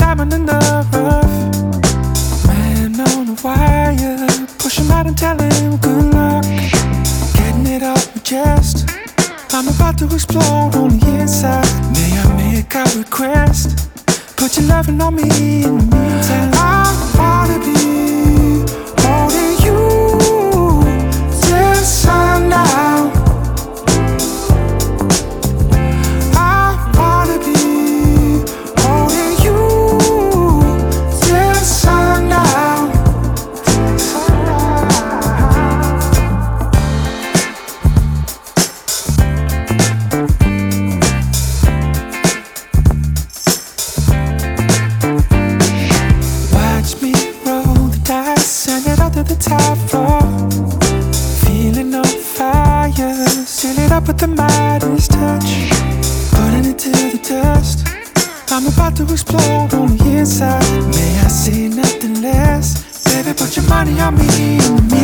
diamond in the rough. Man on a wire, push him out and tell him good luck. Getting it off my chest, I'm about to explode on the inside. May I make a request? Put your loving on me in the meantime. I wanna be holding you till sundown. I wanna be holding you till sundown. Watch me roll the dice, send it up to the top floor. Feeling on fire, seal it up with the Midas touch. Putting it to the dust, I'm about to explode on the inside. May I say nothing less? Baby, put your money on me in the